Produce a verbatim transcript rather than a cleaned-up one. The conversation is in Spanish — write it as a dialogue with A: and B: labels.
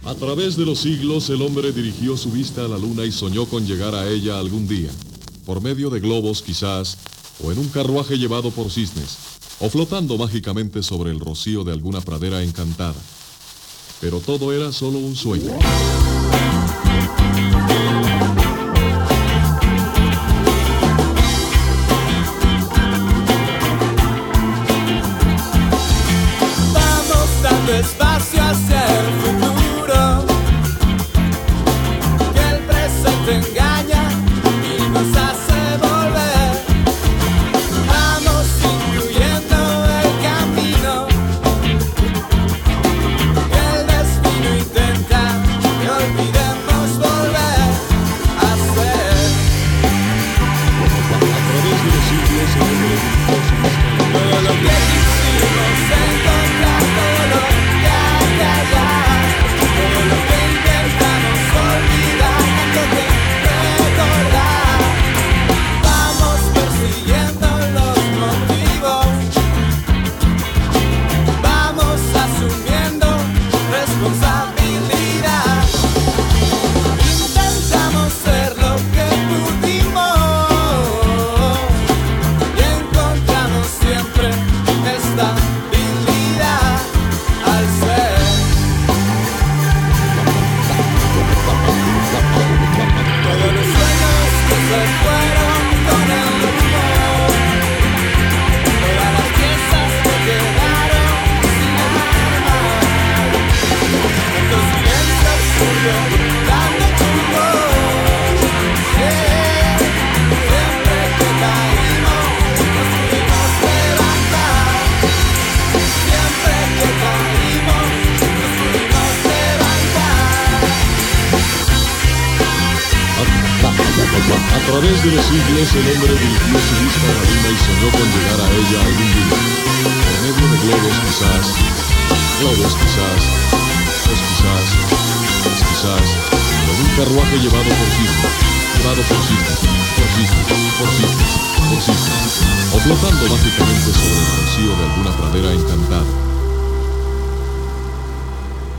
A: A través de los siglos, el hombre dirigió su vista a la luna y soñó con llegar a ella algún día, por medio de globos quizás, o en un carruaje llevado por cisnes, o flotando mágicamente sobre el rocío de alguna pradera encantada. Pero todo era solo un sueño.
B: Vamos dando espacio hacia el futuro, que el presente engaña y nos hace volver. Vamos incluyendo el camino que el destino intenta que olvidemos volver a ser.
A: A través de los siglos, el hombre dirigió su vista a la luna.
B: Todo lo que quisimos encontrar, todo lo que hay allá, todo lo que intentamos olvidar, tanto que recordar. Vamos persiguiendo los motivos, vamos asumiendo responsabilidad. Intentamos ser lo que pudimos y encontramos siempre estabilidad al ser. Todos los sueños que se fueron con el humo, todas las piezas que quedaron sin armar, nuestro silencio suyo dando jugo. Yeah. Siempre que caímos nos pudimos levantar. Siempre que caímos nos pudimos levantar.
A: A través de los siglos, el hombre dirigió su vista a la luna y soñó con llegar a ella algún día, por medio de globos quizás, globos quizás, pues quizás, pues quizás, o en un carruaje llevado por cisnes, llevado por cisnes, por cisnes, por cisnes, por cisnes, o flotando mágicamente sobre el rocío de alguna pradera encantada.